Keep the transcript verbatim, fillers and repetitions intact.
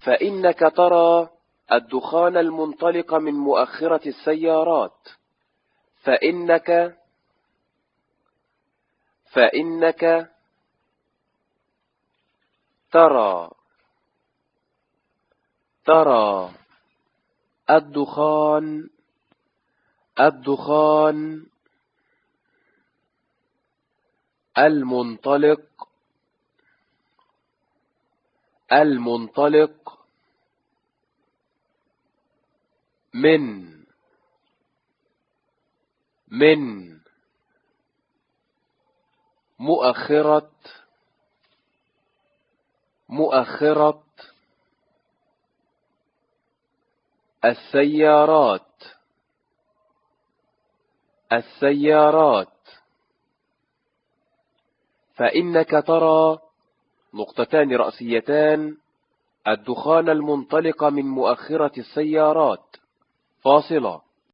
فإنك ترى الدخان المنطلق من مؤخرة السيارات. فإنك فإنك ترى ترى الدخان الدخان المنطلق المنطلق من من مؤخرة مؤخرة السيارات السيارات. فإنك ترى نقطتان رأسيتان الدخان المنطلق من مؤخرة السيارات فاصلة.